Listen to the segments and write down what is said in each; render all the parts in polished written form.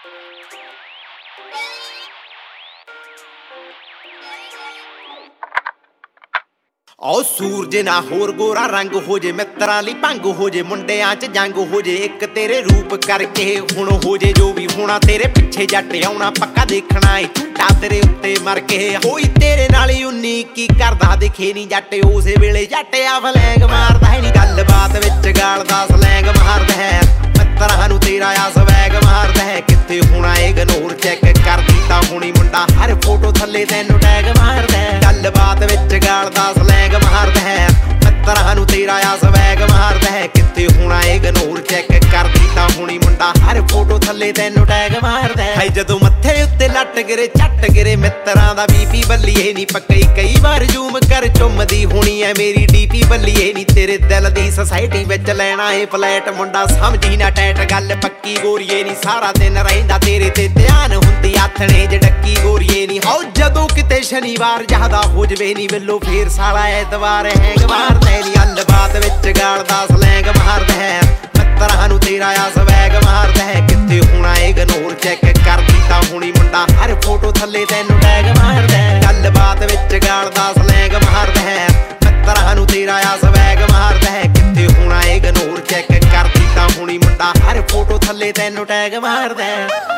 ओ सूरज ना होर गोरा रंग हो जे मित्रां लई भंग हो जे मुंडियां च जंग हो जे एक तेरे रूप करके हुण हो जे जो भी होना तेरे पिछे जट आउणा पक्का देखना ए झूठा तेरे उत्ते मर के होई तेरे नाल ही 19 की करदा दिखे नी जट उस वेले जट आ फलैंग मारदा है नी गल बात विच गालदा सलैंग मारदा है मित्रां नूं तेरा आ स्वैग मारदा है कित्थे होना इग्नोर चैक करदी तां हुणी मुंडा हर फोटो थल्ले तैनूं टैग मारदा है गल बात विच गालदा सलैंग मारदा है मित्रां नूं तेरा आ स्वैग मारदा है कित्थे होना इग्नोर चैक करदी तां हुणी मुंडा हर फोटो थल्ले तैनूं टैग मारदा है जदों मत्थे उत्ते लट गिरे झट गिरे मित्रां दा बीपी बल्लीए नी पक्की कई बार जूम कर चुमदी होनी है मेरी डीपी बल्लीए नी तेरे दिल दी सोसाइटी विच लैणा है फ्लैट मुंडा समझी ना टैट गल पक्की गोरीए नी सारा दिन रहिंदा तेरे ते ध्यान हुंदी आथणे च डक्की गोरीए नी हो जदों किते शनिवार ज्यादा हो जवे नी वेलो फेर साला ऐतवार हैंग मारदा नी गल बात विच गालदा सलैंग मारदा है मित्रां नूं तेरा आ स्वैग मारदा है कित्थे होना इग्नोर चैक करदी तां हुणी मुंडा हर फोटो थल्ले तैनूं टैग मारदा है गल बात विच गालदा सलैंग मारदा है मित्रां नूं तेरा आ स्वैग मारदा है कित्थे होना इग्नोर चैक करदी तां हुणी मुंडा हर फोटो थल्ले तैनूं टैग मारदा है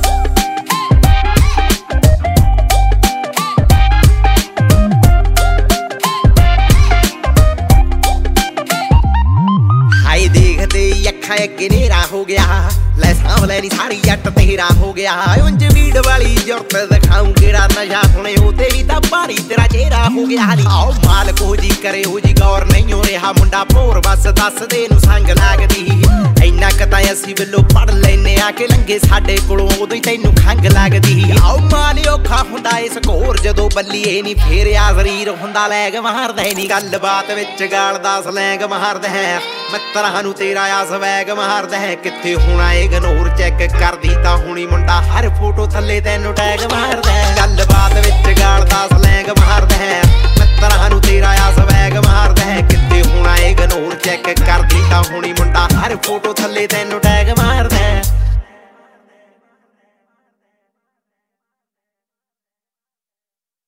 अखा अगे नेरा हो गया लै सांवले नी सारी जट तेरा हो गया उंज वीड वाली जुरत दिखाऊं केड़ा नशा सुने हो तेरी तां भारी तेरा चेहरा हो गया आओ मालक हो जी करे हो जी गौर नहीं हो रहा मुंडा भोर बस दस दे नूं संग लगदी इन्ना क तां असीं वेलों पढ़ लैने आके लंघे साडे कोलों उदों ही तैनूं खंघ लगदी आओ माल औखा हुंदा इस घोर जदों बल्लीए नी फेरिया शरीर हुंदा लैग मारदा नी गल बात विच गालदा सलैंग मारदा है मित्रां नूं तेरा आ स्वैग मारदा है कित्थे होना इग्नोर चैक करदी तां हुणी मुंडा हर फोटो थल्ले तैनूं टैग मारदा है गल बात विच गालदा सलैंग मारदा है मित्रां नूं तेरा आ स्वैग मारदा है कित्थे होना इग्नोर चैक करदी तां हुणी मुंडा हर फोटो थल्ले तैनूं टैग मारदा है।